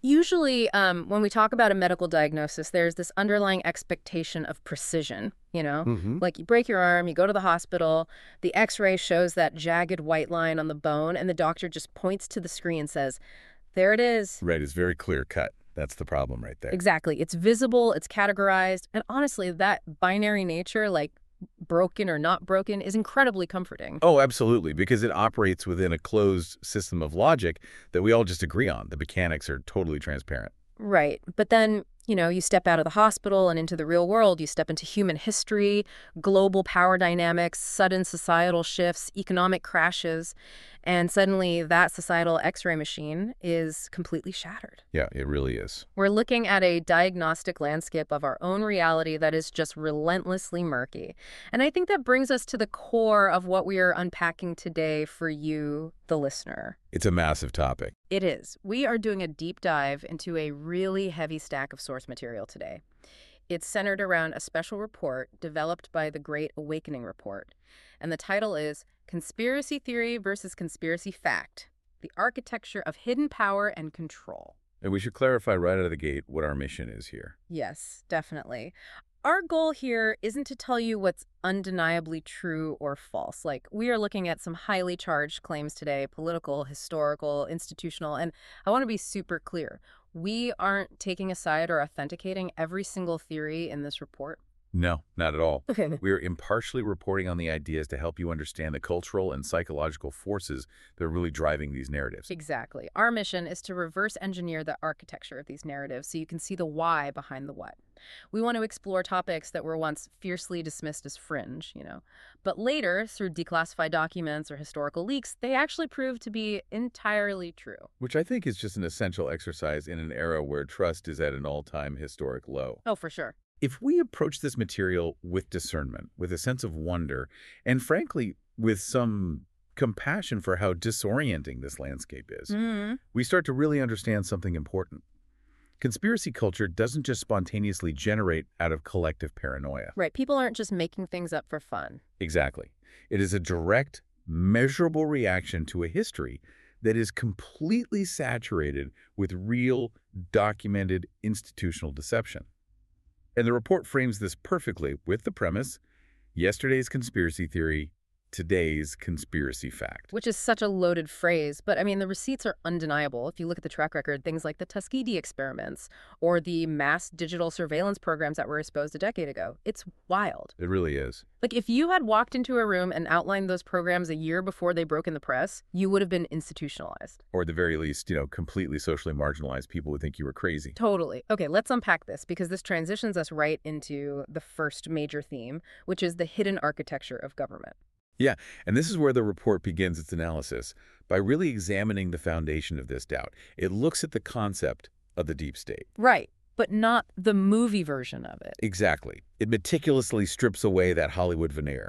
Usually, when we talk about a medical diagnosis, there's this underlying expectation of precision, Hmm. Like you break your arm, you go to the hospital, the x-ray shows that jagged white line on the bone, and the doctor just points to the screen and says, there it is. Right, it's very clear cut. That's the problem right there. Exactly. It's visible, it's categorized, and honestly, that binary nature, like broken or not broken, is incredibly comforting. Oh, absolutely, because it operates within a closed system of logic that we all just agree on. The mechanics are totally transparent. Right. But then, you step out of the hospital and into the real world. You step into human history, global power dynamics, sudden societal shifts, economic crashes, and suddenly that societal x-ray machine is completely shattered. Yeah, it really is. We're looking at a diagnostic landscape of our own reality that is just relentlessly murky. And I think that brings us to the core of what we are unpacking today for you, the listener. It's a massive topic. It is. We are doing a deep dive into a really heavy stack of source material today. It's centered around a special report developed by the Great Awakening Report. And the title is Conspiracy Theory versus Conspiracy Fact: The Architecture of Hidden Power and Control. And we should clarify right out of the gate what our mission is here. Yes, definitely. Our goal here isn't to tell you what's undeniably true or false. Like, we are looking at some highly charged claims today, political, historical, institutional, and I want to be super clear. We aren't taking a side or authenticating every single theory in this report. No, not at all. Okay. We're impartially reporting on the ideas to help you understand the cultural and psychological forces that are really driving these narratives. Exactly. Our mission is to reverse engineer the architecture of these narratives so you can see the why behind the what. We want to explore topics that were once fiercely dismissed as fringe, but later, through declassified documents or historical leaks, they actually proved to be entirely true. Which I think is just an essential exercise in an era where trust is at an all-time historic low. Oh, for sure. If we approach this material with discernment, with a sense of wonder, and frankly, with some compassion for how disorienting this landscape is, we start to really understand something important. Conspiracy culture doesn't just spontaneously generate out of collective paranoia. Right. People aren't just making things up for fun. Exactly. It is a direct, measurable reaction to a history that is completely saturated with real, documented institutional deception. And the report frames this perfectly with the premise: yesterday's conspiracy theory, today's conspiracy fact. Which is such a loaded phrase, but I mean, the receipts are undeniable. If you look at the track record, things like the Tuskegee experiments or the mass digital surveillance programs that were exposed a decade ago, it's wild. It really is. Like, if you had walked into a room and outlined those programs a year before they broke in the press, you would have been institutionalized. Or at the very least, completely socially marginalized people would think you were crazy. Totally. Okay, let's unpack this, because this transitions us right into the first major theme, which is the hidden architecture of government. Yeah, and this is where the report begins its analysis, by really examining the foundation of this doubt. It looks at the concept of the deep state. Right, but not the movie version of it. Exactly. It meticulously strips away that Hollywood veneer.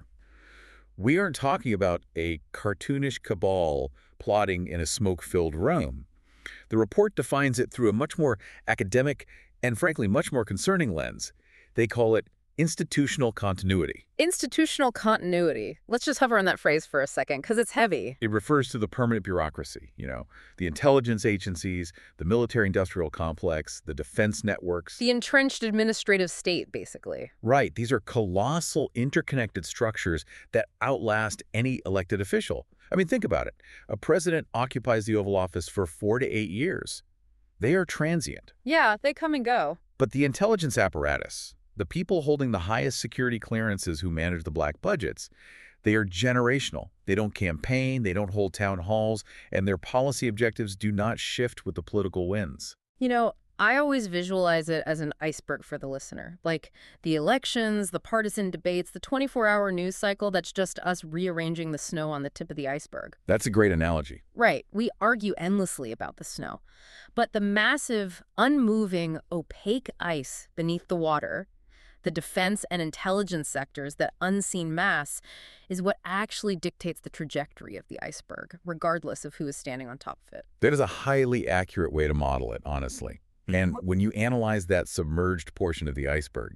We aren't talking about a cartoonish cabal plotting in a smoke-filled room. The report defines it through a much more academic and, frankly, much more concerning lens. They call it institutional continuity. Institutional continuity. Let's just hover on that phrase for a second, because it's heavy. It refers to the permanent bureaucracy, the intelligence agencies, the military-industrial complex, the defense networks. The entrenched administrative state, basically. Right. These are colossal interconnected structures that outlast any elected official. I mean, think about it. A president occupies the Oval Office for 4 to 8 years. They are transient. Yeah, they come and go. But the intelligence apparatus, the people holding the highest security clearances who manage the black budgets, they are generational. They don't campaign, they don't hold town halls, and their policy objectives do not shift with the political winds. I always visualize it as an iceberg for the listener. Like the elections, the partisan debates, the 24-hour news cycle that's just us rearranging the snow on the tip of the iceberg. That's a great analogy. Right. We argue endlessly about the snow. But the massive, unmoving, opaque ice beneath the water, the defense and intelligence sectors, that unseen mass, is what actually dictates the trajectory of the iceberg, regardless of who is standing on top of it. That is a highly accurate way to model it, honestly. And when you analyze that submerged portion of the iceberg,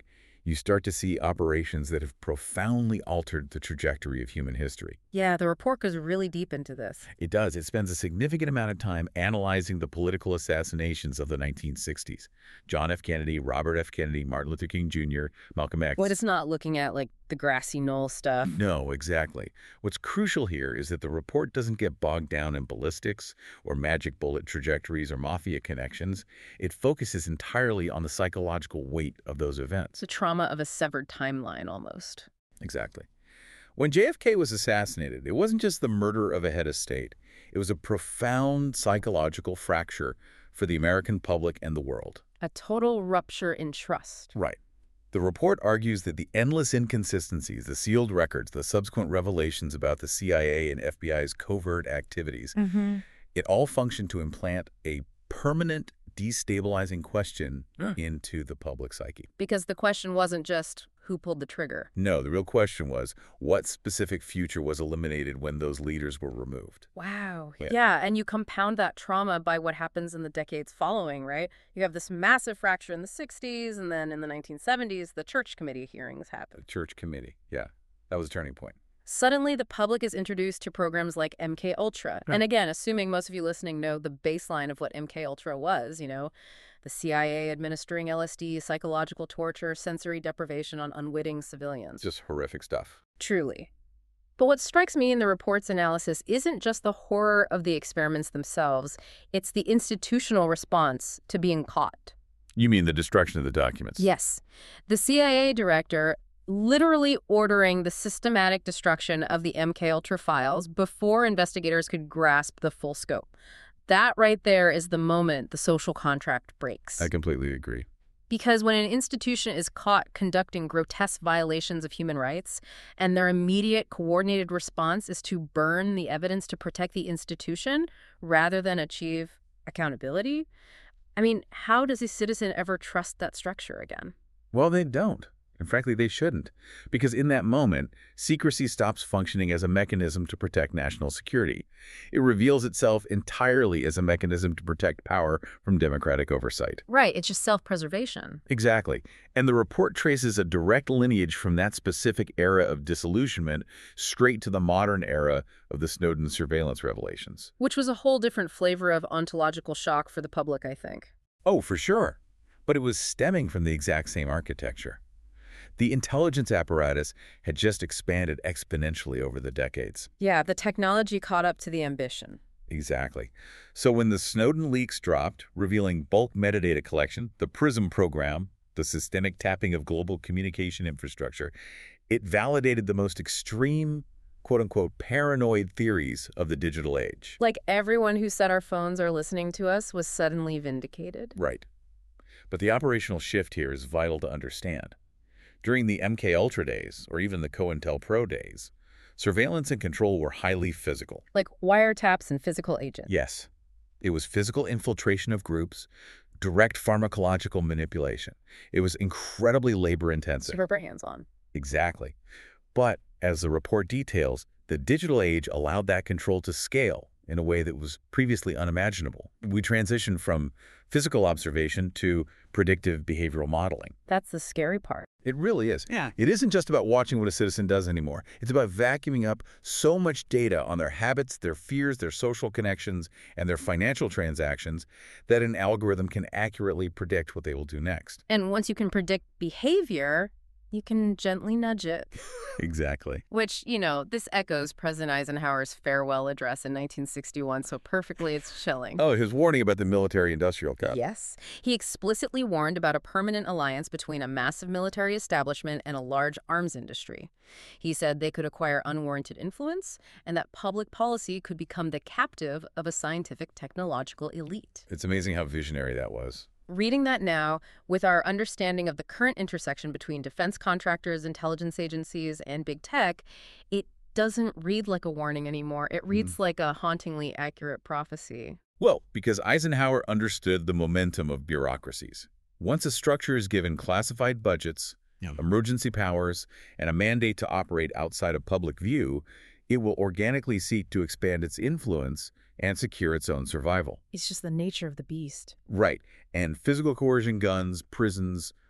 you start to see operations that have profoundly altered the trajectory of human history. Yeah, the report goes really deep into this. It does. It spends a significant amount of time analyzing the political assassinations of the 1960s. John F. Kennedy, Robert F. Kennedy, Martin Luther King Jr., Malcolm X. But it's not looking at, like, the grassy knoll stuff. No, exactly. What's crucial here is that the report doesn't get bogged down in ballistics or magic bullet trajectories or mafia connections. It focuses entirely on the psychological weight of those events. It's the trauma of a severed timeline, almost. Exactly. When JFK was assassinated, it wasn't just the murder of a head of state. It was a profound psychological fracture for the American public and the world. A total rupture in trust. Right. The report argues that the endless inconsistencies, the sealed records, the subsequent revelations about the CIA and FBI's covert activities, it all functioned to implant a permanent destabilizing question into the public psyche. Because the question wasn't just who pulled the trigger. No, the real question was what specific future was eliminated when those leaders were removed. Wow. Yeah. Yeah, and you compound that trauma by what happens in the decades following, right? You have this massive fracture in the 60s, and then in the 1970s, the Church Committee hearings happen. The Church Committee, yeah, that was a turning point. Suddenly, the public is introduced to programs like MKUltra. And again, assuming most of you listening know the baseline of what MKUltra was, the CIA administering LSD, psychological torture, sensory deprivation on unwitting civilians. Just horrific stuff. Truly. But what strikes me in the report's analysis isn't just the horror of the experiments themselves, it's the institutional response to being caught. You mean the destruction of the documents? Yes. The CIA director literally ordering the systematic destruction of the MKUltra files before investigators could grasp the full scope. That right there is the moment the social contract breaks. I completely agree. Because when an institution is caught conducting grotesque violations of human rights, and their immediate coordinated response is to burn the evidence to protect the institution rather than achieve accountability, I mean, how does a citizen ever trust that structure again? Well, they don't. And frankly, they shouldn't. Because in that moment, secrecy stops functioning as a mechanism to protect national security. It reveals itself entirely as a mechanism to protect power from democratic oversight. Right, it's just self-preservation. Exactly. And the report traces a direct lineage from that specific era of disillusionment straight to the modern era of the Snowden surveillance revelations. Which was a whole different flavor of ontological shock for the public, I think. Oh, for sure. But it was stemming from the exact same architecture. The intelligence apparatus had just expanded exponentially over the decades. Yeah, the technology caught up to the ambition. Exactly. So when the Snowden leaks dropped, revealing bulk metadata collection, the PRISM program, the systemic tapping of global communication infrastructure, it validated the most extreme, quote-unquote, paranoid theories of the digital age. Like everyone who said our phones are listening to us was suddenly vindicated. Right. But the operational shift here is vital to understand. During the MKUltra days, or even the COINTELPRO days, surveillance and control were highly physical. Like wiretaps and physical agents. Yes. It was physical infiltration of groups, direct pharmacological manipulation. It was incredibly labor-intensive. Super hands-on. Exactly. But, as the report details, the digital age allowed that control to scale in a way that was previously unimaginable. We transitioned from physical observation to predictive behavioral modeling. That's the scary part. It really is. Yeah. It isn't just about watching what a citizen does anymore. It's about vacuuming up so much data on their habits, their fears, their social connections, and their financial transactions that an algorithm can accurately predict what they will do next. And once you can predict behavior, you can gently nudge it. Exactly. Which, this echoes President Eisenhower's farewell address in 1961, so perfectly it's chilling. Oh, his warning about the military-industrial complex. Yes. He explicitly warned about a permanent alliance between a massive military establishment and a large arms industry. He said they could acquire unwarranted influence and that public policy could become the captive of a scientific technological elite. It's amazing how visionary that was. Reading that now, with our understanding of the current intersection between defense contractors, intelligence agencies, and big tech, it doesn't read like a warning anymore. It reads like a hauntingly accurate prophecy. Well, because Eisenhower understood the momentum of bureaucracies. Once a structure is given classified budgets, emergency powers, and a mandate to operate outside of public view, it will organically seek to expand its influence and secure its own survival. It's just the nature of the beast. Right. And physical coercion, guns, prisons,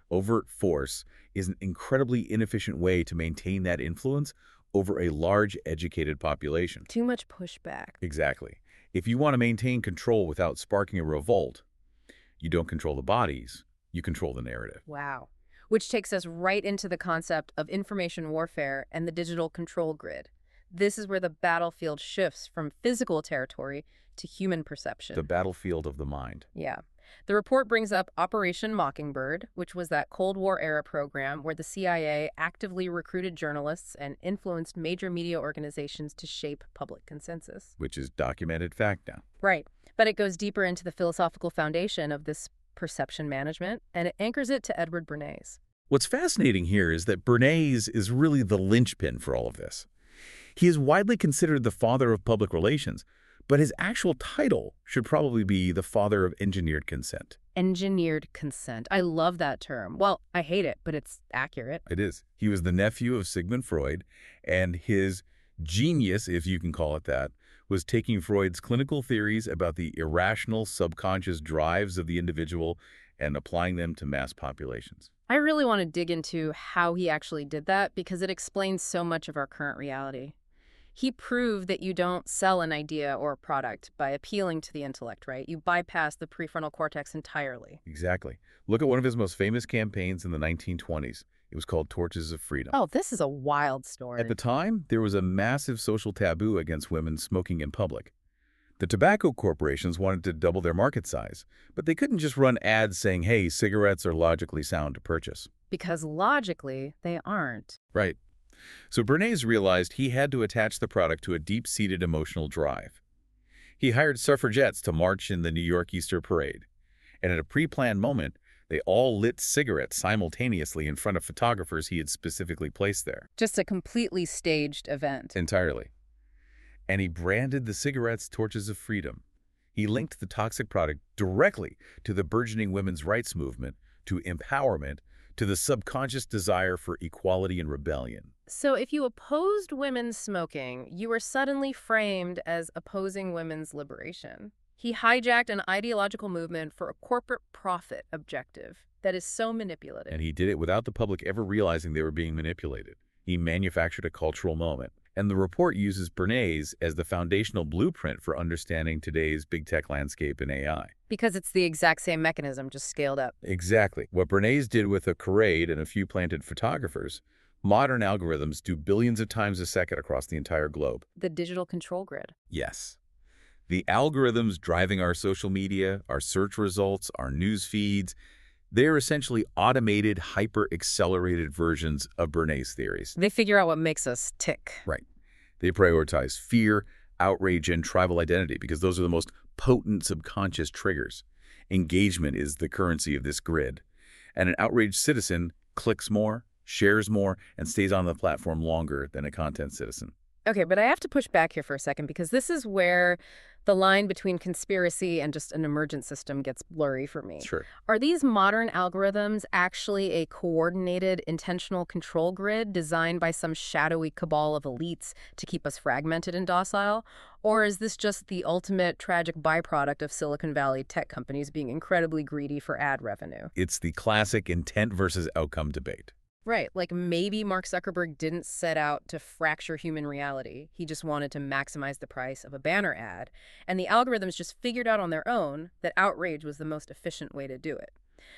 Overt force is an incredibly inefficient way to maintain that influence over a large, educated population. Too much pushback. Exactly. If you want to maintain control without sparking a revolt, you don't control the bodies, you control the narrative. Wow. Which takes us right into the concept of information warfare and the digital control grid. This is where the battlefield shifts from physical territory to human perception. The battlefield of the mind. Yeah. The report brings up Operation Mockingbird, which was that Cold War-era program where the CIA actively recruited journalists and influenced major media organizations to shape public consensus. Which is documented fact now. Right. But it goes deeper into the philosophical foundation of this perception management, and it anchors it to Edward Bernays. What's fascinating here is that Bernays is really the linchpin for all of this. He is widely considered the father of public relations, but his actual title should probably be the father of engineered consent. Engineered consent. I love that term. Well, I hate it, but it's accurate. It is. He was the nephew of Sigmund Freud, and his genius, if you can call it that, was taking Freud's clinical theories about the irrational subconscious drives of the individual and applying them to mass populations. I really want to dig into how he actually did that because it explains so much of our current reality. He proved that you don't sell an idea or a product by appealing to the intellect, right? You bypass the prefrontal cortex entirely. Exactly. Look at one of his most famous campaigns in the 1920s. It was called Torches of Freedom. Oh, this is a wild story. At the time, there was a massive social taboo against women smoking in public. The tobacco corporations wanted to double their market size, but they couldn't just run ads saying, hey, cigarettes are logically sound to purchase. Because logically, they aren't. Right. So Bernays realized he had to attach the product to a deep-seated emotional drive. He hired suffragettes to march in the New York Easter Parade, and at a pre-planned moment, they all lit cigarettes simultaneously in front of photographers he had specifically placed there. Just a completely staged event. Entirely. And he branded the cigarettes Torches of Freedom. He linked the toxic product directly to the burgeoning women's rights movement, to empowerment, to the subconscious desire for equality and rebellion. So if you opposed women's smoking, you were suddenly framed as opposing women's liberation. He hijacked an ideological movement for a corporate profit objective that is so manipulative. And he did it without the public ever realizing they were being manipulated. He manufactured a cultural moment. And the report uses Bernays as the foundational blueprint for understanding today's big tech landscape in AI. Because it's the exact same mechanism, just scaled up. Exactly. What Bernays did with a charade and a few planted photographers, modern algorithms do billions of times a second across the entire globe. The digital control grid. Yes. The algorithms driving our social media, our search results, our news feeds, they're essentially automated, hyper-accelerated versions of Bernays' theories. They figure out what makes us tick. Right. They prioritize fear, outrage, and tribal identity because those are the most potent subconscious triggers. Engagement is the currency of this grid. And an outraged citizen clicks more, shares more, and stays on the platform longer than a content citizen. Okay, but I have to push back here for a second because this is where the line between conspiracy and just an emergent system gets blurry for me. Sure. Are these modern algorithms actually a coordinated, intentional control grid designed by some shadowy cabal of elites to keep us fragmented and docile? Or is this just the ultimate tragic byproduct of Silicon Valley tech companies being incredibly greedy for ad revenue? It's the classic intent versus outcome debate. Right, like maybe Mark Zuckerberg didn't set out to fracture human reality. He just wanted to maximize the price of a banner ad. And the algorithms just figured out on their own that outrage was the most efficient way to do it.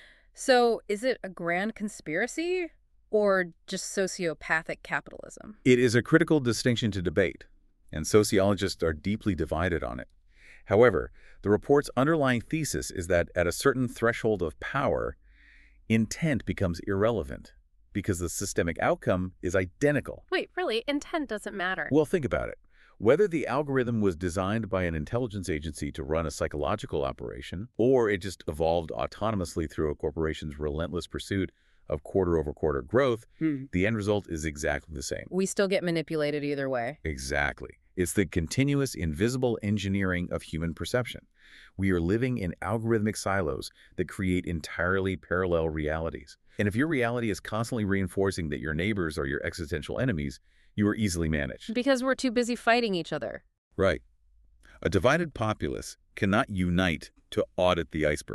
So is it a grand conspiracy or just sociopathic capitalism? It is a critical distinction to debate, and sociologists are deeply divided on it. However, the report's underlying thesis is that at a certain threshold of power, intent becomes irrelevant, because the systemic outcome is identical. Wait, really? Intent doesn't matter. Well, think about it. Whether the algorithm was designed by an intelligence agency to run a psychological operation, or it just evolved autonomously through a corporation's relentless pursuit of quarter-over-quarter growth, the end result is exactly the same. We still get manipulated either way. Exactly. It's the continuous invisible engineering of human perception. We are living in algorithmic silos that create entirely parallel realities. And if your reality is constantly reinforcing that your neighbors are your existential enemies, you are easily managed. Because we're too busy fighting each other. Right. A divided populace cannot unite to audit the iceberg.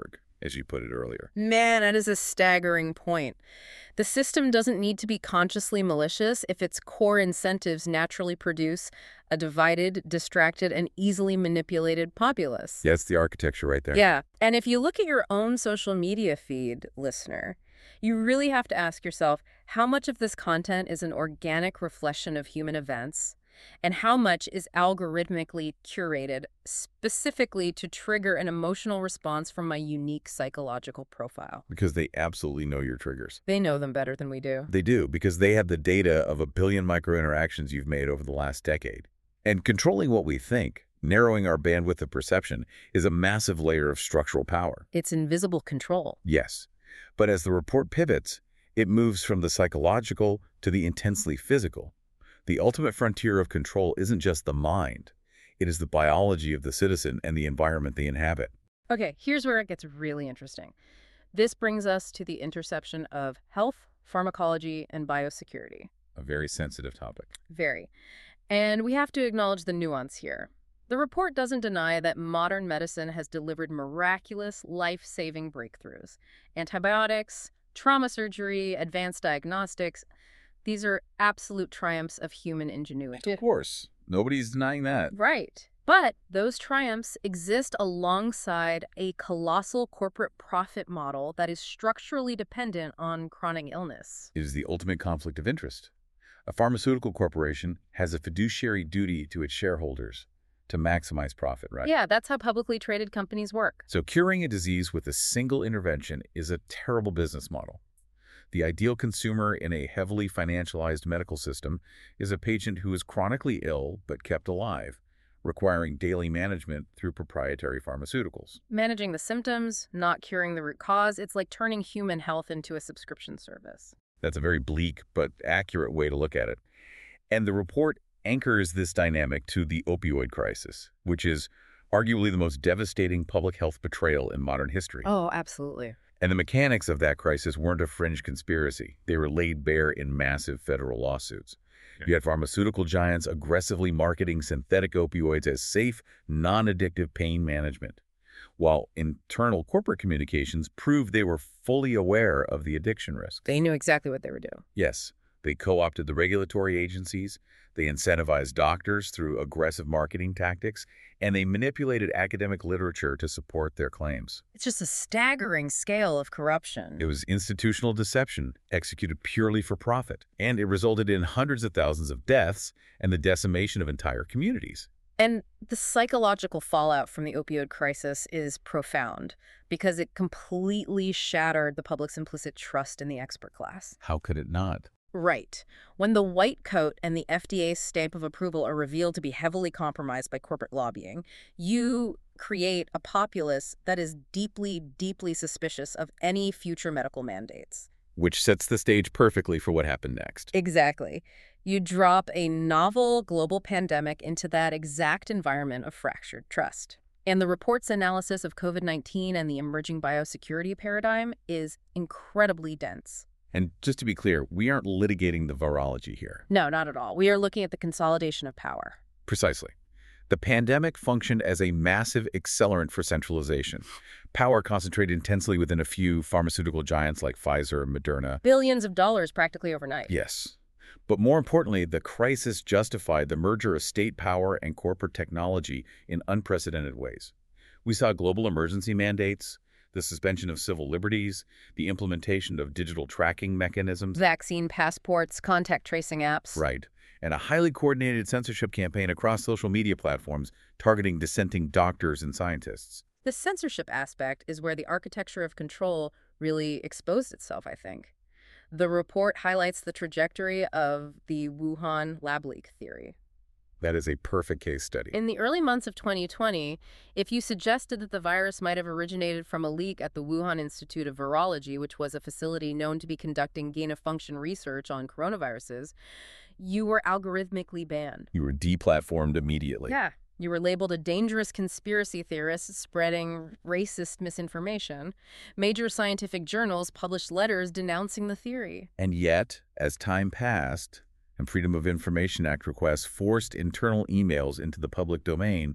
as you put it earlier. Man, that is a staggering point. The system doesn't need to be consciously malicious if its core incentives naturally produce a divided, distracted, and easily manipulated populace. Yeah, that's the architecture right there. Yeah. And if you look at your own social media feed, listener, you really have to ask yourself how much of this content is an organic reflection of human events and how much is algorithmically curated specifically to trigger an emotional response from my unique psychological profile. Because they absolutely know your triggers. They know them better than we do. They do, because they have the data of 1 billion micro-interactions you've made over the last decade. And controlling what we think, narrowing our bandwidth of perception, is a massive layer of structural power. It's invisible control. Yes. But as the report pivots, it moves from the psychological to the intensely physical. The ultimate frontier of control isn't just the mind. It is the biology of the citizen and the environment they inhabit. Okay, here's where it gets really interesting. This brings us to the intersection of health, pharmacology, and biosecurity. A very sensitive topic. Very. And we have to acknowledge the nuance here. The report doesn't deny that modern medicine has delivered miraculous, life-saving breakthroughs. Antibiotics, trauma surgery, advanced diagnostics, these are absolute triumphs of human ingenuity. Of course. Nobody's denying that. Right. But those triumphs exist alongside a colossal corporate profit model that is structurally dependent on chronic illness. It is the ultimate conflict of interest. A pharmaceutical corporation has a fiduciary duty to its shareholders to maximize profit, right? Yeah, that's how publicly traded companies work. So curing a disease with a single intervention is a terrible business model. The ideal consumer in a heavily financialized medical system is a patient who is chronically ill but kept alive, requiring daily management through proprietary pharmaceuticals. Managing the symptoms, not curing the root cause, it's like turning human health into a subscription service. That's a very bleak but accurate way to look at it. And the report anchors this dynamic to the opioid crisis, which is arguably the most devastating public health betrayal in modern history. Oh, absolutely. And the mechanics of that crisis weren't a fringe conspiracy. They were laid bare in massive federal lawsuits. You had pharmaceutical giants aggressively marketing synthetic opioids as safe, non-addictive pain management, while internal corporate communications proved they were fully aware of the addiction risks. They knew exactly what they were doing. Yes, they co-opted the regulatory agencies, they incentivized doctors through aggressive marketing tactics, and they manipulated academic literature to support their claims. It's just a staggering scale of corruption. It was institutional deception executed purely for profit, and it resulted in hundreds of thousands of deaths and the decimation of entire communities. And the psychological fallout from the opioid crisis is profound because it completely shattered the public's implicit trust in the expert class. How could it not? Right. When the white coat and the FDA's stamp of approval are revealed to be heavily compromised by corporate lobbying, you create a populace that is deeply, deeply suspicious of any future medical mandates. Which sets the stage perfectly for what happened next. Exactly. You drop a novel global pandemic into that exact environment of fractured trust. And the report's analysis of COVID-19 and the emerging biosecurity paradigm is incredibly dense. And just to be clear, we aren't litigating the virology here. No, not at all. We are looking at the consolidation of power. Precisely. The pandemic functioned as a massive accelerant for centralization. Power concentrated intensely within a few pharmaceutical giants like Pfizer and Moderna. Billions of dollars practically overnight. Yes. But more importantly, the crisis justified the merger of state power and corporate technology in unprecedented ways. We saw global emergency mandates, the suspension of civil liberties, the implementation of digital tracking mechanisms. Vaccine passports, contact tracing apps. Right. And a highly coordinated censorship campaign across social media platforms targeting dissenting doctors and scientists. The censorship aspect is where the architecture of control really exposed itself, I think. The report highlights the trajectory of the Wuhan lab leak theory. That is a perfect case study. In the early months of 2020, if you suggested that the virus might have originated from a leak at the Wuhan Institute of Virology, which was a facility known to be conducting gain-of-function research on coronaviruses, you were algorithmically banned. You were deplatformed immediately. Yeah. You were labeled a dangerous conspiracy theorist spreading racist misinformation. Major scientific journals published letters denouncing the theory. And yet, as time passed, and Freedom of Information Act requests forced internal emails into the public domain,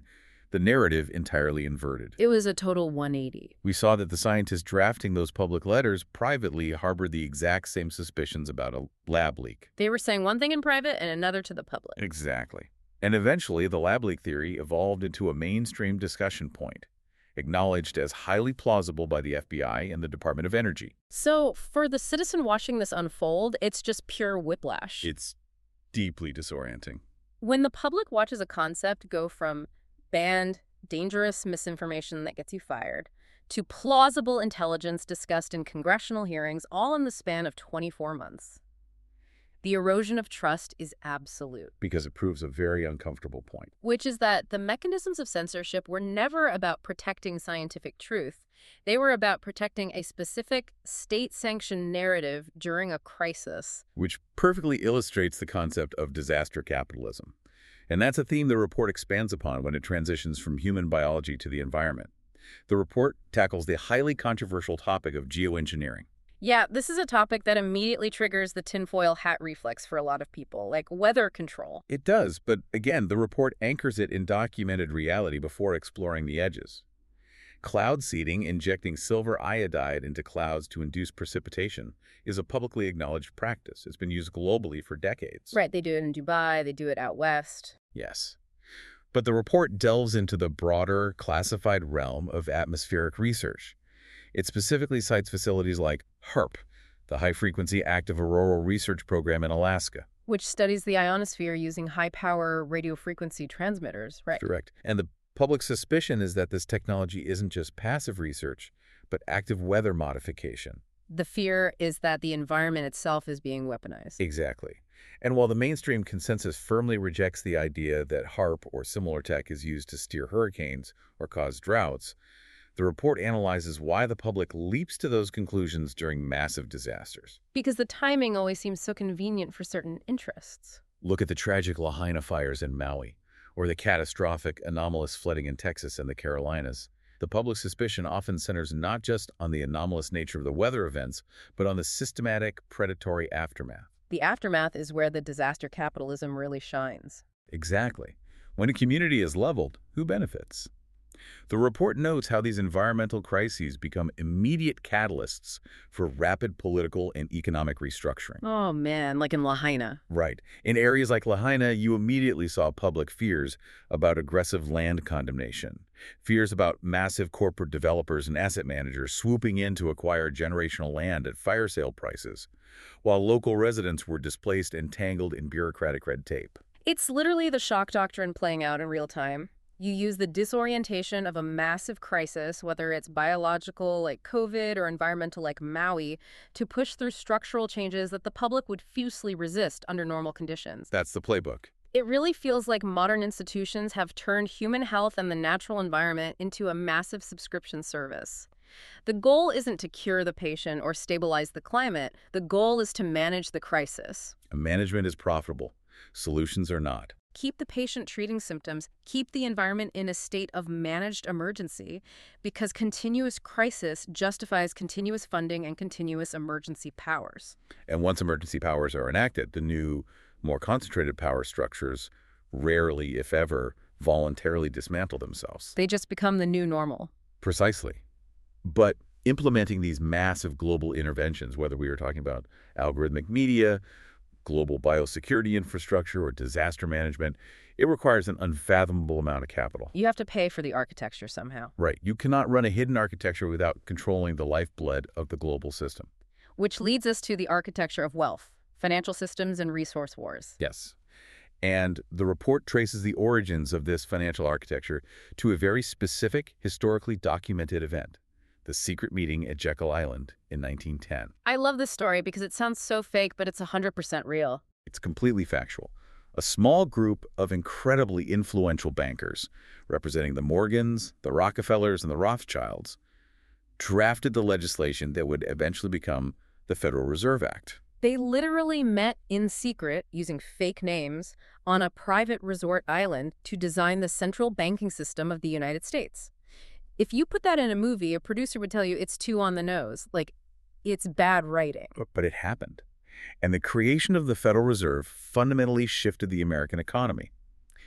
The narrative entirely inverted. It was a total 180. We saw that the scientists drafting those public letters privately harbored the exact same suspicions about a lab leak. They were saying one thing in private and another to the public. Exactly. And eventually, the lab leak theory evolved into a mainstream discussion point, acknowledged as highly plausible by the FBI and the Department of Energy. So for the citizen watching this unfold, it's just pure whiplash. It's deeply disorienting. When the public watches a concept go from banned, dangerous misinformation that gets you fired to plausible intelligence discussed in congressional hearings, all in the span of 24 months, the erosion of trust is absolute. Because it proves a very uncomfortable point. Which is that the mechanisms of censorship were never about protecting scientific truth. They were about protecting a specific state-sanctioned narrative during a crisis. Which perfectly illustrates the concept of disaster capitalism. And that's a theme the report expands upon when it transitions from human biology to the environment. The report tackles the highly controversial topic of geoengineering. Yeah, this is a topic that immediately triggers the tinfoil hat reflex for a lot of people, like weather control. It does, but again, the report anchors it in documented reality before exploring the edges. Cloud seeding, injecting silver iodide into clouds to induce precipitation, is a publicly acknowledged practice. It's been used globally for decades. Right, they do it in Dubai, they do it out west. Yes. But the report delves into the broader, classified realm of atmospheric research. It specifically cites facilities like HAARP, the High-Frequency Active Auroral Research Program in Alaska. Which studies the ionosphere using high-power radio frequency transmitters, right? Correct. And the public suspicion is that this technology isn't just passive research, but active weather modification. The fear is that the environment itself is being weaponized. Exactly. And while the mainstream consensus firmly rejects the idea that HAARP or similar tech is used to steer hurricanes or cause droughts, the report analyzes why the public leaps to those conclusions during massive disasters. Because the timing always seems so convenient for certain interests. Look at the tragic Lahaina fires in Maui, or the catastrophic anomalous flooding in Texas and the Carolinas. The public suspicion often centers not just on the anomalous nature of the weather events, but on the systematic, predatory aftermath. The aftermath is where the disaster capitalism really shines. Exactly. When a community is leveled, who benefits? The report notes how these environmental crises become immediate catalysts for rapid political and economic restructuring. Oh man, like in Lahaina. Right. In areas like Lahaina, you immediately saw public fears about aggressive land condemnation, fears about massive corporate developers and asset managers swooping in to acquire generational land at fire sale prices, while local residents were displaced and tangled in bureaucratic red tape. It's literally the shock doctrine playing out in real time. You use the disorientation of a massive crisis, whether it's biological like COVID or environmental like Maui, to push through structural changes that the public would fiercely resist under normal conditions. That's the playbook. It really feels like modern institutions have turned human health and the natural environment into a massive subscription service. The goal isn't to cure the patient or stabilize the climate. The goal is to manage the crisis. Management is profitable. Solutions are not. Keep the patient treating symptoms, keep the environment in a state of managed emergency, because continuous crisis justifies continuous funding and continuous emergency powers. And once emergency powers are enacted, the new, more concentrated power structures rarely, if ever, voluntarily dismantle themselves. They just become the new normal. Precisely. But implementing these massive global interventions, whether we are talking about algorithmic media, global biosecurity infrastructure, or disaster management, it requires an unfathomable amount of capital. You have to pay for the architecture somehow. Right. You cannot run a hidden architecture without controlling the lifeblood of the global system. Which leads us to the architecture of wealth, financial systems, and resource wars. Yes. And the report traces the origins of this financial architecture to a very specific, historically documented event: the secret meeting at Jekyll Island in 1910. I love this story because it sounds so fake, but it's 100% real. It's completely factual. A small group of incredibly influential bankers, representing the Morgans, the Rockefellers, and the Rothschilds, drafted the legislation that would eventually become the Federal Reserve Act. They literally met in secret, using fake names, on a private resort island to design the central banking system of the United States. If you put that in a movie, a producer would tell you it's too on the nose, like it's bad writing. But it happened. And the creation of the Federal Reserve fundamentally shifted the American economy.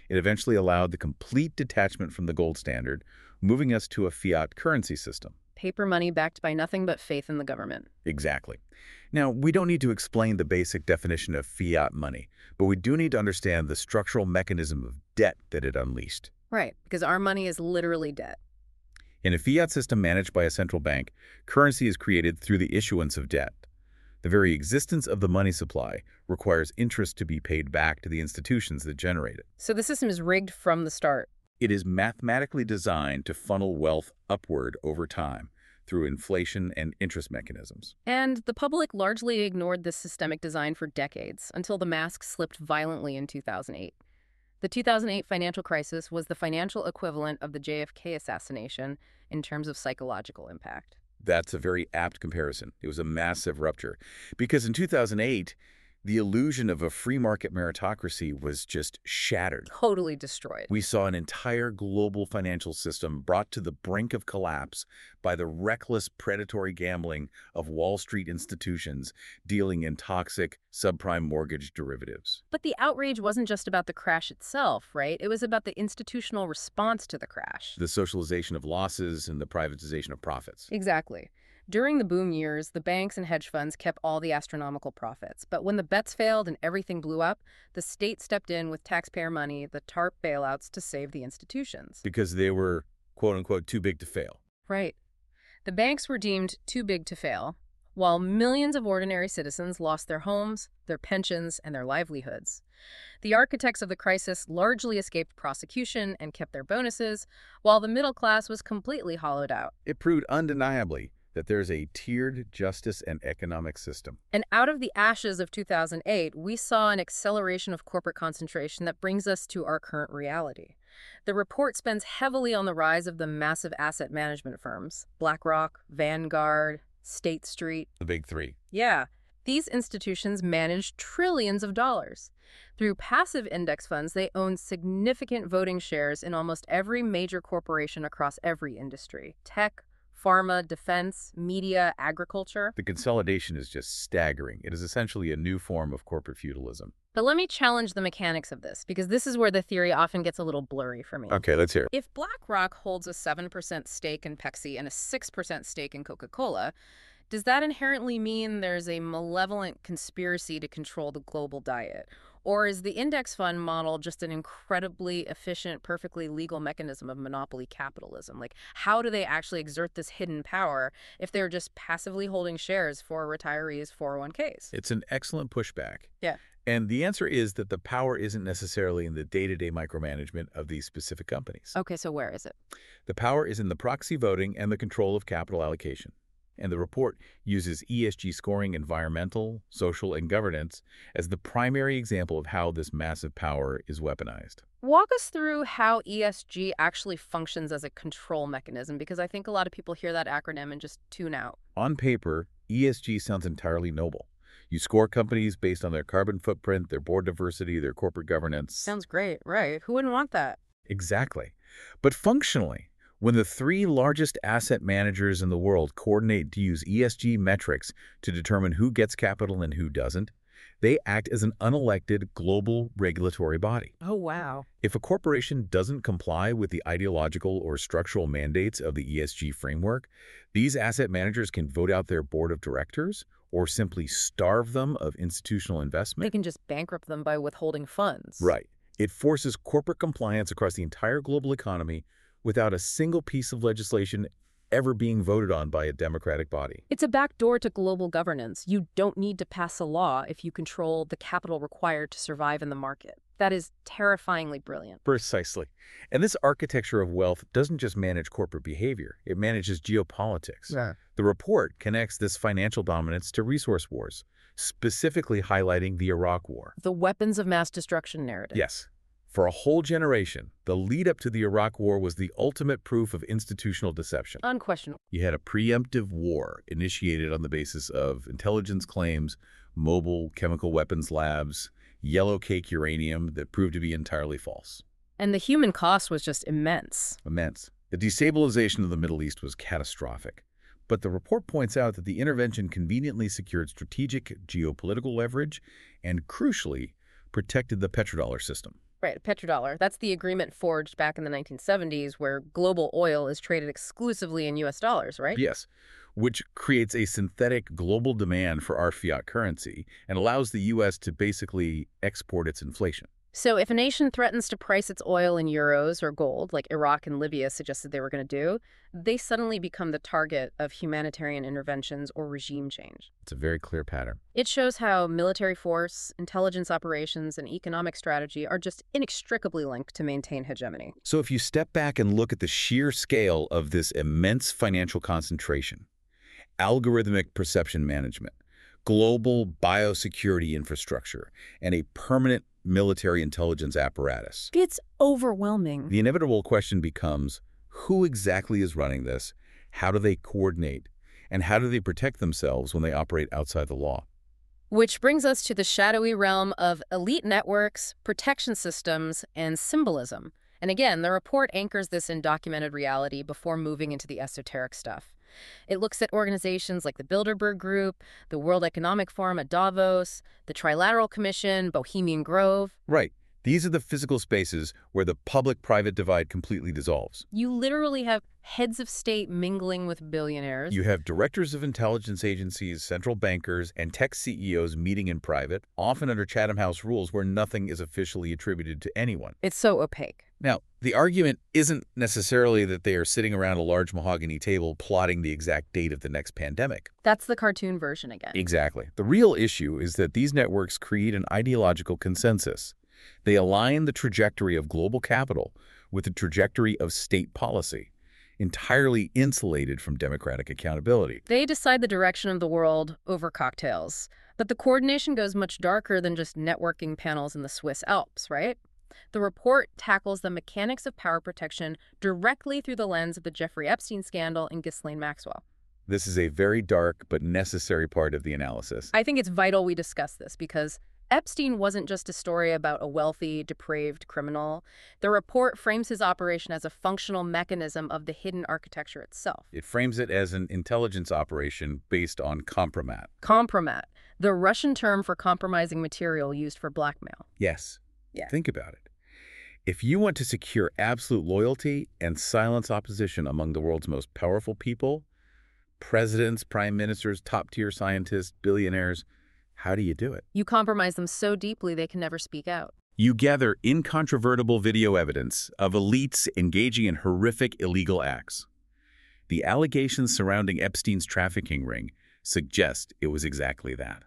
It eventually allowed the complete detachment from the gold standard, moving us to a fiat currency system. Paper money backed by nothing but faith in the government. Exactly. Now, we don't need to explain the basic definition of fiat money, but we do need to understand the structural mechanism of debt that it unleashed. Right, because our money is literally debt. In a fiat system managed by a central bank, currency is created through the issuance of debt. The very existence of the money supply requires interest to be paid back to the institutions that generate it. So the system is rigged from the start. It is mathematically designed to funnel wealth upward over time through inflation and interest mechanisms. And the public largely ignored this systemic design for decades, until the mask slipped violently in 2008. The 2008 financial crisis was the financial equivalent of the JFK assassination in terms of psychological impact. That's a very apt comparison. It was a massive rupture. Because in 2008, the illusion of a free market meritocracy was just shattered. Totally destroyed. We saw an entire global financial system brought to the brink of collapse by the reckless predatory gambling of Wall Street institutions dealing in toxic subprime mortgage derivatives. But the outrage wasn't just about the crash itself, right? It was about the institutional response to the crash. The socialization of losses and the privatization of profits. Exactly. During the boom years, the banks and hedge funds kept all the astronomical profits. But when the bets failed and everything blew up, the state stepped in with taxpayer money, the TARP bailouts, to save the institutions. Because they were, quote-unquote, too big to fail. Right. The banks were deemed too big to fail, while millions of ordinary citizens lost their homes, their pensions, and their livelihoods. The architects of the crisis largely escaped prosecution and kept their bonuses, while the middle class was completely hollowed out. It proved undeniably that there's a tiered justice and economic system. And out of the ashes of 2008, we saw an acceleration of corporate concentration that brings us to our current reality. The report spends heavily on the rise of the massive asset management firms: BlackRock, Vanguard, State Street. The big three. Yeah, these institutions manage trillions of dollars. Through passive index funds, they own significant voting shares in almost every major corporation across every industry: tech, pharma, defense, media, agriculture. The consolidation is just staggering. It is essentially a new form of corporate feudalism. But let me challenge the mechanics of this, because this is where the theory often gets a little blurry for me. Okay, let's hear it. If BlackRock holds a 7% stake in Pepsi and a 6% stake in Coca-Cola, does that inherently mean there's a malevolent conspiracy to control the global diet? Or is the index fund model just an incredibly efficient, perfectly legal mechanism of monopoly capitalism? Like, how do they actually exert this hidden power if they're just passively holding shares for retirees' 401ks? It's an excellent pushback. Yeah. And the answer is that the power isn't necessarily in the day-to-day micromanagement of these specific companies. Okay, so where is it? The power is in the proxy voting and the control of capital allocation. And the report uses ESG scoring, environmental, social, and governance as the primary example of how this massive power is weaponized. Walk us through how ESG actually functions as a control mechanism, because I think a lot of people hear that acronym and just tune out. On paper, ESG sounds entirely noble. You score companies based on their carbon footprint, their board diversity, their corporate governance. Sounds great, right? Who wouldn't want that? Exactly. But functionally, when the three largest asset managers in the world coordinate to use ESG metrics to determine who gets capital and who doesn't, they act as an unelected global regulatory body. Oh, wow. If a corporation doesn't comply with the ideological or structural mandates of the ESG framework, these asset managers can vote out their board of directors or simply starve them of institutional investment. They can just bankrupt them by withholding funds. Right. It forces corporate compliance across the entire global economy without a single piece of legislation ever being voted on by a democratic body. It's a backdoor to global governance. You don't need to pass a law if you control the capital required to survive in the market. That is terrifyingly brilliant. Precisely. And this architecture of wealth doesn't just manage corporate behavior, it manages geopolitics. Yeah. The report connects this financial dominance to resource wars, specifically highlighting the Iraq War. The weapons of mass destruction narrative. Yes. For a whole generation, the lead-up to the Iraq War was the ultimate proof of institutional deception. Unquestionable. You had a preemptive war initiated on the basis of intelligence claims, mobile chemical weapons labs, yellow cake uranium that proved to be entirely false. And the human cost was just immense. Immense. The destabilization of the Middle East was catastrophic. But the report points out that the intervention conveniently secured strategic geopolitical leverage and, crucially, protected the petrodollar system. Right, petrodollar. That's the agreement forged back in the 1970s where global oil is traded exclusively in US dollars, right? Yes, which creates a synthetic global demand for our fiat currency and allows the U.S. to basically export its inflation. So if a nation threatens to price its oil in euros or gold, like Iraq and Libya suggested they were going to do, they suddenly become the target of humanitarian interventions or regime change. It's a very clear pattern. It shows how military force, intelligence operations, and economic strategy are just inextricably linked to maintain hegemony. So if you step back and look at the sheer scale of this immense financial concentration, algorithmic perception management, global biosecurity infrastructure, and a permanent military intelligence apparatus, It's overwhelming. the inevitable question becomes, who exactly is running this? How do they coordinate? And how do they protect themselves when they operate outside the law? Which brings us to the shadowy realm of elite networks, protection systems, and symbolism. And again, the report anchors this in documented reality before moving into the esoteric stuff. It looks at organizations like the Bilderberg Group, the World Economic Forum at Davos, the Trilateral Commission, Bohemian Grove. Right. These are the physical spaces where the public-private divide completely dissolves. You literally have heads of state mingling with billionaires. You have directors of intelligence agencies, central bankers, and tech CEOs meeting in private, often under Chatham House rules where nothing is officially attributed to anyone. It's so opaque. Now, the argument isn't necessarily that they are sitting around a large mahogany table plotting the exact date of the next pandemic. That's the cartoon version again. Exactly. The real issue is that these networks create an ideological consensus. They align the trajectory of global capital with the trajectory of state policy, entirely insulated from democratic accountability. They decide the direction of the world over cocktails. But the coordination goes much darker than just networking panels in the Swiss Alps, right? The report tackles the mechanics of power protection directly through the lens of the Jeffrey Epstein scandal and Ghislaine Maxwell. This is a very dark but necessary part of the analysis. I think it's vital we discuss this because Epstein wasn't just a story about a wealthy, depraved criminal. The report frames his operation as a functional mechanism of the hidden architecture itself. It frames it as an intelligence operation based on compromat. Compromat, the Russian term for compromising material used for blackmail. Yes. Yeah. Think about it. If you want to secure absolute loyalty and silence opposition among the world's most powerful people, presidents, prime ministers, top-tier scientists, billionaires, how do you do it? You compromise them so deeply they can never speak out. You gather incontrovertible video evidence of elites engaging in horrific illegal acts. The allegations surrounding Epstein's trafficking ring suggest it was exactly that.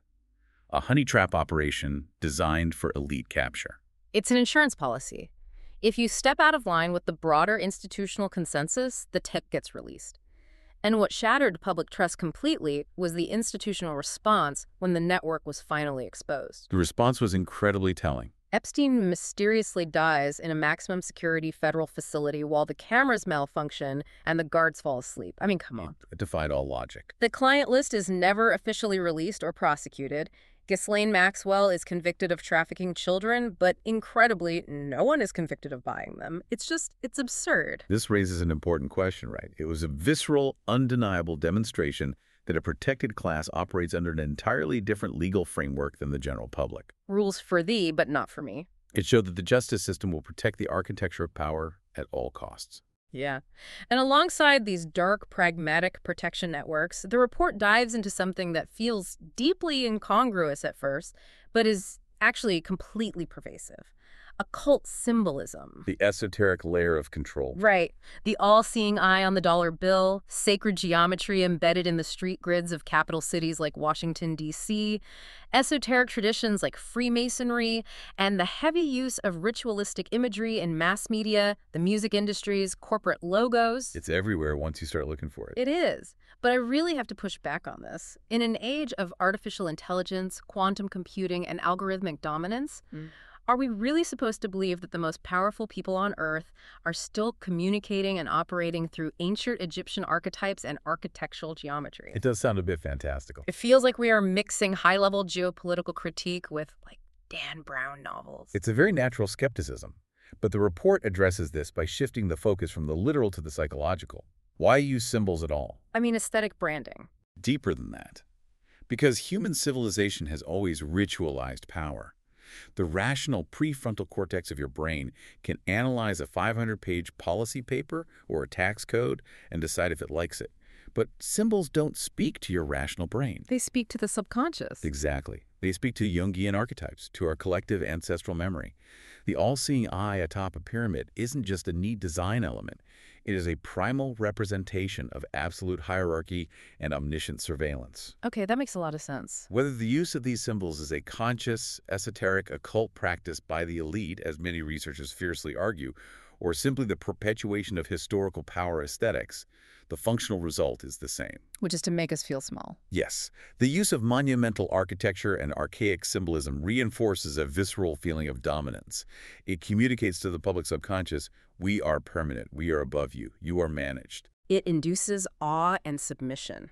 A honey trap operation designed for elite capture. It's an insurance policy. If you step out of line with the broader institutional consensus, the tip gets released. And what shattered public trust completely was the institutional response when the network was finally exposed. The response was incredibly telling. Epstein mysteriously dies in a maximum security federal facility while the cameras malfunction and the guards fall asleep. I mean, come on. It defied all logic. The client list is never officially released or prosecuted. Ghislaine Maxwell is convicted of trafficking children, but incredibly, no one is convicted of buying them. It's absurd. This raises an important question, right? It was a visceral, undeniable demonstration that a protected class operates under an entirely different legal framework than the general public. Rules for thee, but not for me. It showed that the justice system will protect the architecture of power at all costs. Yeah. And alongside these dark, pragmatic protection networks, the report dives into something that feels deeply incongruous at first, but is actually completely pervasive. Occult symbolism. The esoteric layer of control. Right. The all-seeing eye on the dollar bill, sacred geometry embedded in the street grids of capital cities like Washington, D.C., esoteric traditions like Freemasonry, and the heavy use of ritualistic imagery in mass media, the music industries, corporate logos. It's everywhere once you start looking for it. It is. But I really have to push back on this. In an age of artificial intelligence, quantum computing, and algorithmic dominance, are we really supposed to believe that the most powerful people on Earth are still communicating and operating through ancient Egyptian archetypes and architectural geometry? It does sound a bit fantastical. It feels like we are mixing high-level geopolitical critique with, like, Dan Brown novels. It's a very natural skepticism, but the report addresses this by shifting the focus from the literal to the psychological. Why use symbols at all? I mean, aesthetic branding. Deeper than that. Because human civilization has always ritualized power. The rational prefrontal cortex of your brain can analyze a 500-page policy paper or a tax code and decide if it likes it. But symbols don't speak to your rational brain. They speak to the subconscious. Exactly. They speak to Jungian archetypes, to our collective ancestral memory. The all-seeing eye atop a pyramid isn't just a neat design element. It is a primal representation of absolute hierarchy and omniscient surveillance. Okay, that makes a lot of sense. Whether the use of these symbols is a conscious, esoteric, occult practice by the elite, as many researchers fiercely argue, or simply the perpetuation of historical power aesthetics, the functional result is the same. Which is to make us feel small. Yes, the use of monumental architecture and archaic symbolism reinforces a visceral feeling of dominance. It communicates to the public subconscious, we are permanent, we are above you, you are managed. It induces awe and submission.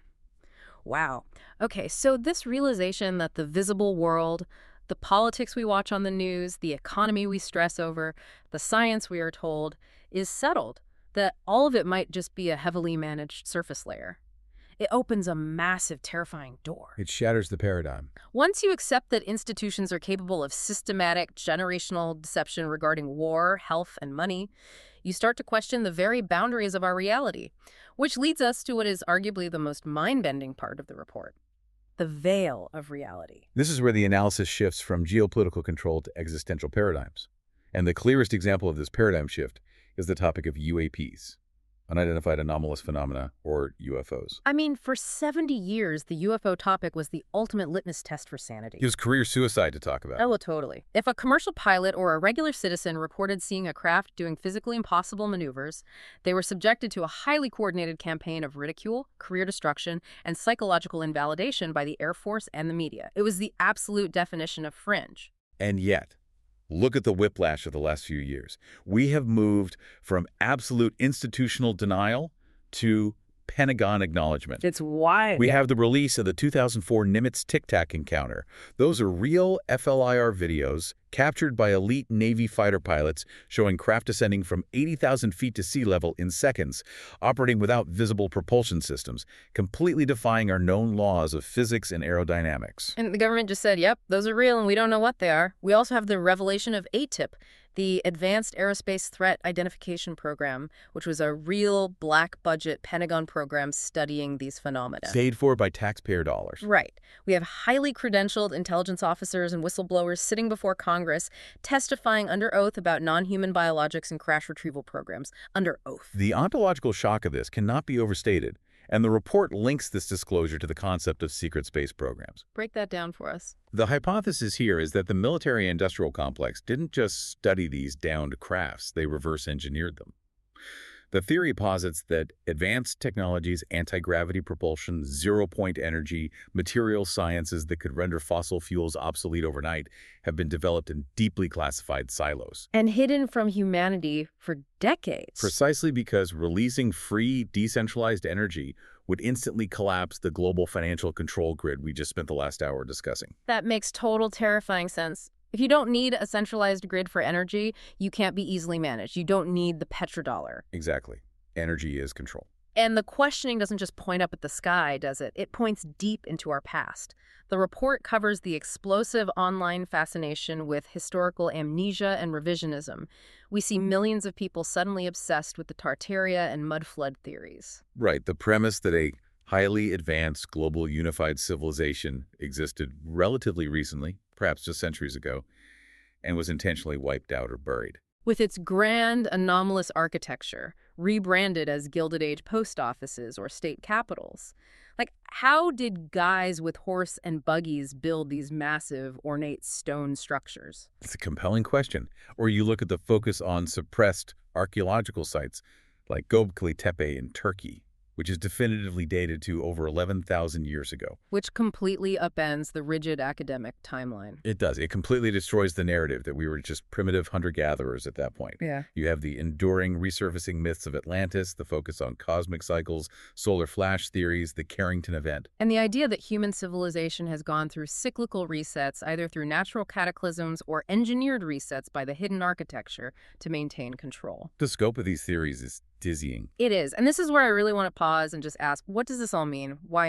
Wow. Okay, so this realization that the visible world, the politics we watch on the news, the economy we stress over, the science we are told, is settled, that all of it might just be a heavily managed surface layer. It opens a massive, terrifying door. It shatters the paradigm. Once you accept that institutions are capable of systematic, generational deception regarding war, health, and money, you start to question the very boundaries of our reality, which leads us to what is arguably the most mind-bending part of the report: the veil of reality. This is where the analysis shifts from geopolitical control to existential paradigms. And the clearest example of this paradigm shift is the topic of UAPs, unidentified anomalous phenomena, or UFOs. I mean, for 70 years, the UFO topic was the ultimate litmus test for sanity. It was career suicide to talk about. Oh, totally. If a commercial pilot or a regular citizen reported seeing a craft doing physically impossible maneuvers, they were subjected to a highly coordinated campaign of ridicule, career destruction, and psychological invalidation by the Air Force and the media. It was the absolute definition of fringe. And yet, look at the whiplash of the last few years. We have moved from absolute institutional denial to Pentagon acknowledgement. It's wild. We have the release of the 2004 Nimitz Tic Tac encounter. Those are real FLIR videos captured by elite Navy fighter pilots showing craft descending from 80,000 feet to sea level in seconds, operating without visible propulsion systems, completely defying our known laws of physics and aerodynamics. And the government just said, yep, those are real and we don't know what they are. We also have the revelation of ATIP, the Advanced Aerospace Threat Identification Program, which was a real black-budget Pentagon program studying these phenomena. Paid for by taxpayer dollars. Right. We have highly credentialed intelligence officers and whistleblowers sitting before Congress testifying under oath about non-human biologics and crash retrieval programs. Under oath. The ontological shock of this cannot be overstated, and the report links this disclosure to the concept of secret space programs. Break that down for us. The hypothesis here is that the military-industrial complex didn't just study these downed crafts, they reverse-engineered them. The theory posits that advanced technologies, anti-gravity propulsion, zero-point energy, material sciences that could render fossil fuels obsolete overnight have been developed in deeply classified silos. And hidden from humanity for decades. Precisely because releasing free, decentralized energy would instantly collapse the global financial control grid we just spent the last hour discussing. That makes total terrifying sense. If you don't need a centralized grid for energy, you can't be easily managed. You don't need the petrodollar. Exactly. Energy is control. And the questioning doesn't just point up at the sky, does it? It points deep into our past. The report covers the explosive online fascination with historical amnesia and revisionism. We see millions of people suddenly obsessed with the Tartaria and mud flood theories. Right. The premise that a highly advanced global unified civilization existed relatively recently, perhaps just centuries ago, and was intentionally wiped out or buried. With its grand, anomalous architecture, rebranded as Gilded Age post offices or state capitals. Like, how did guys with horse and buggies build these massive, ornate stone structures? It's a compelling question. Or you look at the focus on suppressed archaeological sites like Göbekli Tepe in Turkey, which is definitively dated to over 11,000 years ago. Which completely upends the rigid academic timeline. It does. It completely destroys the narrative that we were just primitive hunter-gatherers at that point. Yeah. You have the enduring resurfacing myths of Atlantis, the focus on cosmic cycles, solar flash theories, the Carrington event. And the idea that human civilization has gone through cyclical resets, either through natural cataclysms or engineered resets by the hidden architecture to maintain control. The scope of these theories is dizzying. It is. And this is where I really want to pause and just ask, what does this all mean? Why now?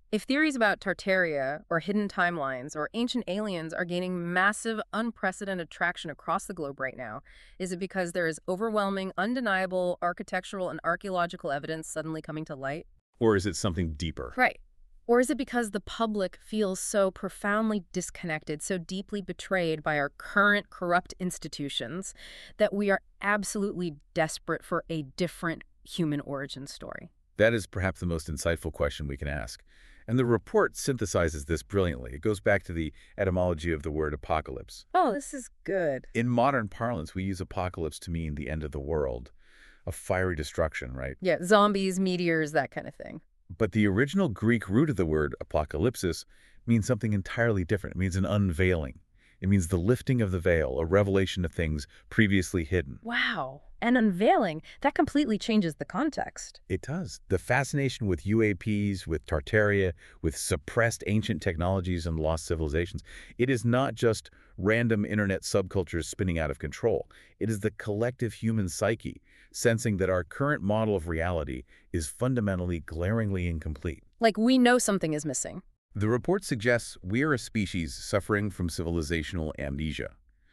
If theories about Tartaria or hidden timelines or ancient aliens are gaining massive, unprecedented traction across the globe right now, is it because there is overwhelming, undeniable architectural and archaeological evidence suddenly coming to light? Or is it something deeper? Right. Or is it because the public feels so profoundly disconnected, so deeply betrayed by our current corrupt institutions, that we are absolutely desperate for a different human origin story? That is perhaps the most insightful question we can ask. And the report synthesizes this brilliantly. It goes back to the etymology of the word apocalypse. Oh, this is good. In modern parlance, we use apocalypse to mean the end of the world, a fiery destruction, right? Yeah, zombies, meteors, that kind of thing. But the original Greek root of the word apocalypsis means something entirely different. It means an unveiling. It means the lifting of the veil, a revelation of things previously hidden. Wow. And unveiling, that completely changes the context. It does. The fascination with UAPs, with Tartaria, with suppressed ancient technologies and lost civilizations, it is not just random internet subcultures spinning out of control. It is the collective human psyche, sensing that our current model of reality is fundamentally glaringly incomplete. Like, we know something is missing. The report suggests we are a species suffering from civilizational amnesia.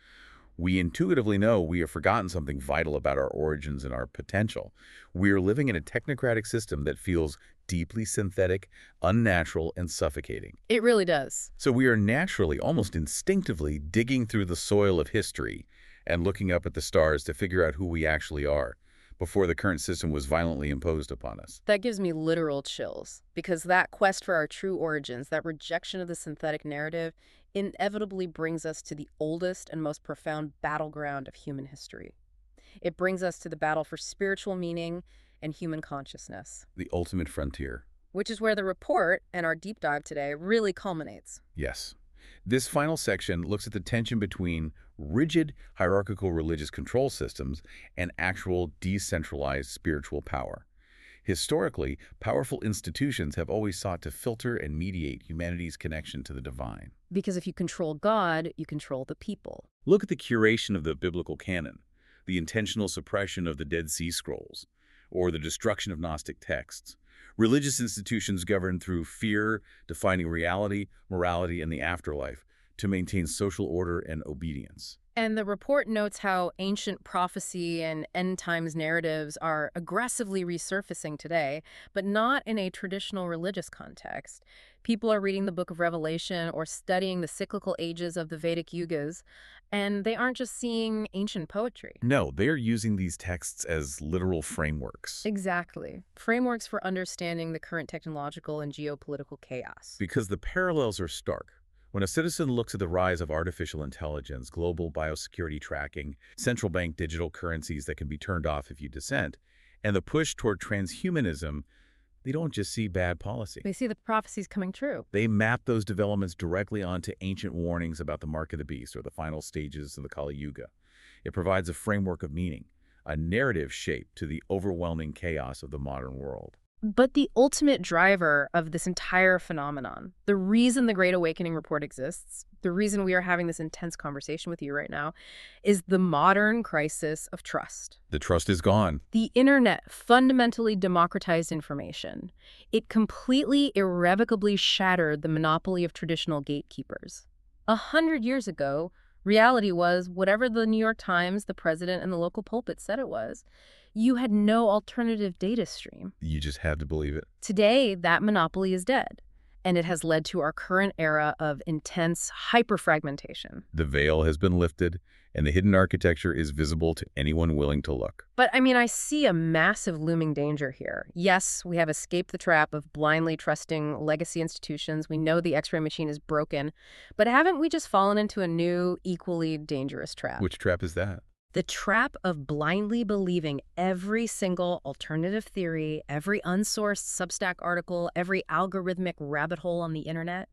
We intuitively know we have forgotten something vital about our origins and our potential. We are living in a technocratic system that feels deeply synthetic, unnatural, and suffocating. It really does. So we are naturally, almost instinctively, digging through the soil of history and looking up at the stars to figure out who we actually are before the current system was violently imposed upon us. That gives me literal chills, because that quest for our true origins, that rejection of the synthetic narrative, inevitably brings us to the oldest and most profound battleground of human history. It brings us to the battle for spiritual meaning and human consciousness, The ultimate frontier. which is where the report and our deep dive today really culminates. Yes. This final section looks at the tension between rigid hierarchical religious control systems and actual decentralized spiritual power. Historically, powerful institutions have always sought to filter and mediate humanity's connection to the divine. Because if you control God, you control the people. Look at the curation of the biblical canon, the intentional suppression of the Dead Sea Scrolls, or the destruction of Gnostic texts. Religious institutions govern through fear, defining reality, morality, and the afterlife to maintain social order and obedience. And the report notes how ancient prophecy and end times narratives are aggressively resurfacing today, but not in a traditional religious context. People are reading the Book of Revelation or studying the cyclical ages of the Vedic Yugas, and they aren't just seeing ancient poetry. No, they are using these texts as literal frameworks. Exactly. Frameworks for understanding the current technological and geopolitical chaos. Because the parallels are stark. When a citizen looks at the rise of artificial intelligence, global biosecurity tracking, central bank digital currencies that can be turned off if you dissent, and the push toward transhumanism, they don't just see bad policy. They see the prophecies coming true. They map those developments directly onto ancient warnings about the mark of the beast or the final stages of the Kali Yuga. It provides a framework of meaning, a narrative shape to the overwhelming chaos of the modern world. But the ultimate driver of this entire phenomenon, the reason the Great Awakening report exists, the reason we are having this intense conversation with you right now, is the modern crisis of trust. The trust is gone. The internet fundamentally democratized information. It completely, irrevocably shattered the monopoly of traditional gatekeepers. 100 years ago, reality was whatever the New York Times, the president, and the local pulpit said it was. You had no alternative data stream. You just have to believe it. Today, that monopoly is dead, and it has led to our current era of intense hyperfragmentation. The veil has been lifted, and the hidden architecture is visible to anyone willing to look. But I see a massive looming danger here. Yes, we have escaped the trap of blindly trusting legacy institutions. We know the X-ray machine is broken. But haven't we just fallen into a new, equally dangerous trap? Which trap is that? The trap of blindly believing every single alternative theory, every unsourced Substack article, every algorithmic rabbit hole on the internet.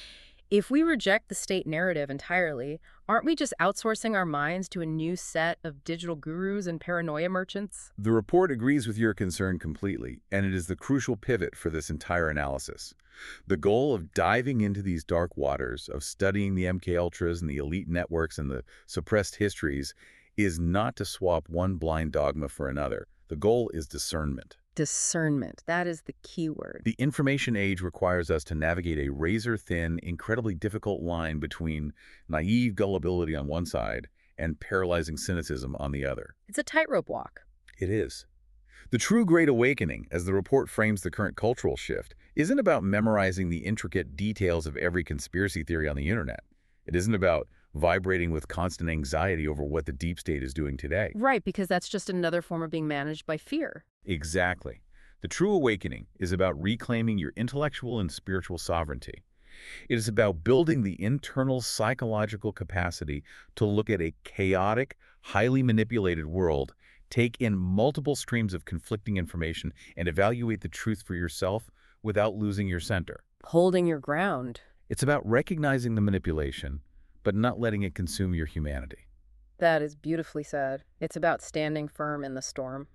If we reject the state narrative entirely, aren't we just outsourcing our minds to a new set of digital gurus and paranoia merchants? The report agrees with your concern completely, and it is the crucial pivot for this entire analysis. The goal of diving into these dark waters, of studying the MKUltras and the elite networks and the suppressed histories, is not to swap one blind dogma for another. The goal is discernment. Discernment. That is the key word. The information age requires us to navigate a razor-thin, incredibly difficult line between naive gullibility on one side and paralyzing cynicism on the other. It's a tightrope walk. It is. The true Great Awakening, as the report frames the current cultural shift, isn't about memorizing the intricate details of every conspiracy theory on the internet. It isn't about vibrating with constant anxiety over what the deep state is doing today. Right, because that's just another form of being managed by fear. Exactly. The true awakening is about reclaiming your intellectual and spiritual sovereignty. It is about building the internal psychological capacity to look at a chaotic, highly manipulated world, take in multiple streams of conflicting information, and evaluate the truth for yourself without losing your center. Holding your ground. It's about recognizing the manipulation, but not letting it consume your humanity. That is beautifully said. It's about standing firm in the storm.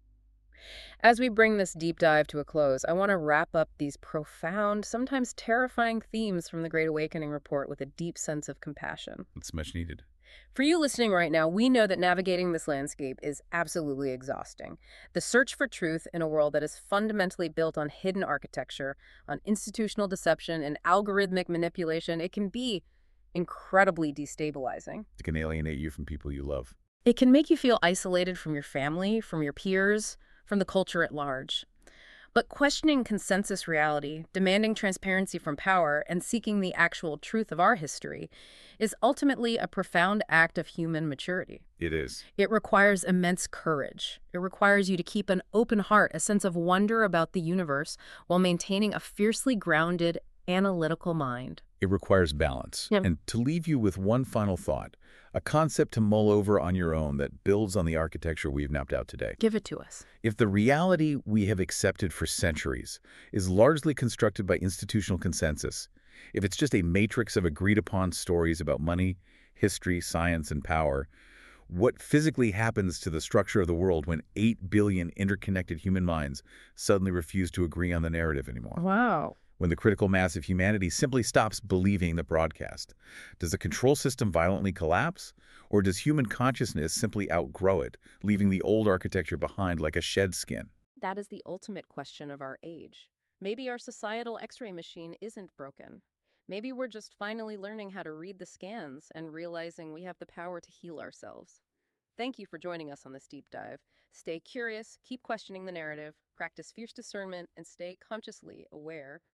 As we bring this deep dive to a close, I want to wrap up these profound, sometimes terrifying themes from the Great Awakening report with a deep sense of compassion. It's much needed. For you listening right now, we know that navigating this landscape is absolutely exhausting. The search for truth in a world that is fundamentally built on hidden architecture, on institutional deception, and algorithmic manipulation, it can be incredibly destabilizing. It can alienate you from people you love. It can make you feel isolated from your family, from your peers, from the culture at large. But questioning consensus reality, demanding transparency from power, and seeking the actual truth of our history is ultimately a profound act of human maturity. It is. It requires immense courage. It requires you to keep an open heart, a sense of wonder about the universe, while maintaining a fiercely grounded, analytical mind. It requires balance. Yep. And to leave you with one final thought, a concept to mull over on your own that builds on the architecture we've mapped out today. Give it to us. If the reality we have accepted for centuries is largely constructed by institutional consensus, if it's just a matrix of agreed-upon stories about money, history, science, and power, what physically happens to the structure of the world when 8 billion interconnected human minds suddenly refuse to agree on the narrative anymore? Wow. When the critical mass of humanity simply stops believing the broadcast? Does the control system violently collapse? Or does human consciousness simply outgrow it, leaving the old architecture behind like a shed skin? That is the ultimate question of our age. Maybe our societal x-ray machine isn't broken. Maybe we're just finally learning how to read the scans and realizing we have the power to heal ourselves. Thank you for joining us on this deep dive. Stay curious, keep questioning the narrative, practice fierce discernment, and stay consciously aware